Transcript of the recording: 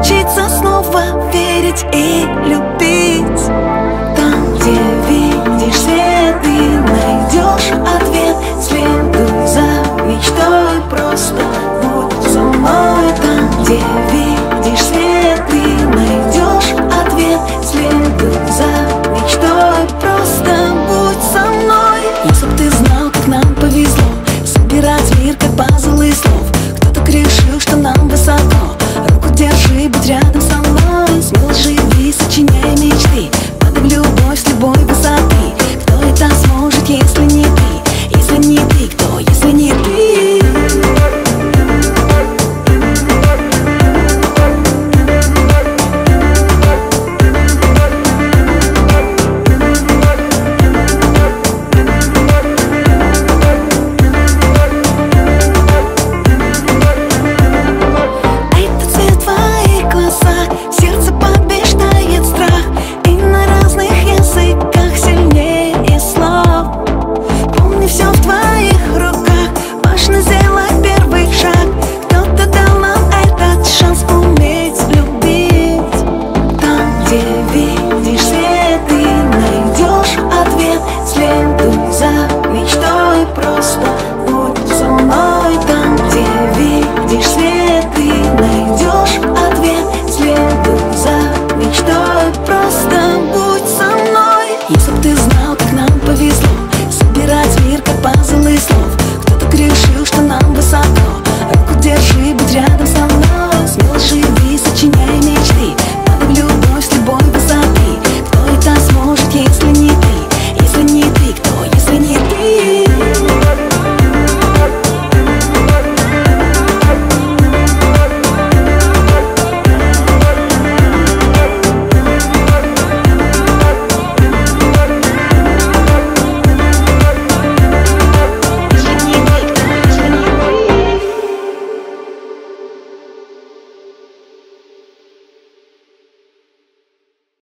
научиться снова верить и любить. Там, где видишь свет, ты найдешь ответ. Следуй за мечтой, просто будь со мной. Там, где видишь свет, ты найдешь ответ. Следуй за мечтой, просто будь со мной. Если б ты знал, как нам повезло собирать мир, как пазл из слов. Кто-то решил, что нам высоко. Руку держи, будь рядом со мной. Смело живи, сочиняй мечты, падай в любовь с любой высоты. Кто это сможет, если не